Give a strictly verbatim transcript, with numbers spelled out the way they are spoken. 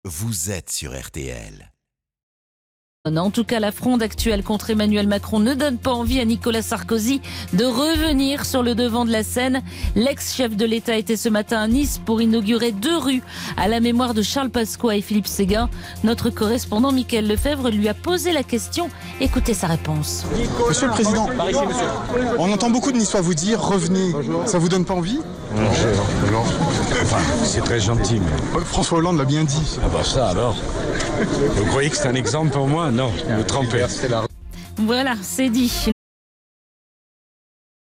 vous êtes sur R T L. En tout cas, la fronde actuelle contre Emmanuel Macron ne donne pas envie à Nicolas Sarkozy de revenir sur le devant de la scène. L'ex-chef de l'État était ce matin à Nice pour inaugurer deux rues à la mémoire de Charles Pasqua et Philippe Séguin. Notre correspondant Mickaël Lefebvre lui a posé la question. Écoutez sa réponse. Monsieur le Président, on entend beaucoup de Niçois vous dire « revenez ». Ça vous donne pas envie ? Non, non. Enfin, c'est très gentil, mais... François Hollande l'a bien dit. Ah bah ça alors. Vous croyez que c'est un exemple pour moi ? Non, vous vous trompez. Voilà, c'est dit.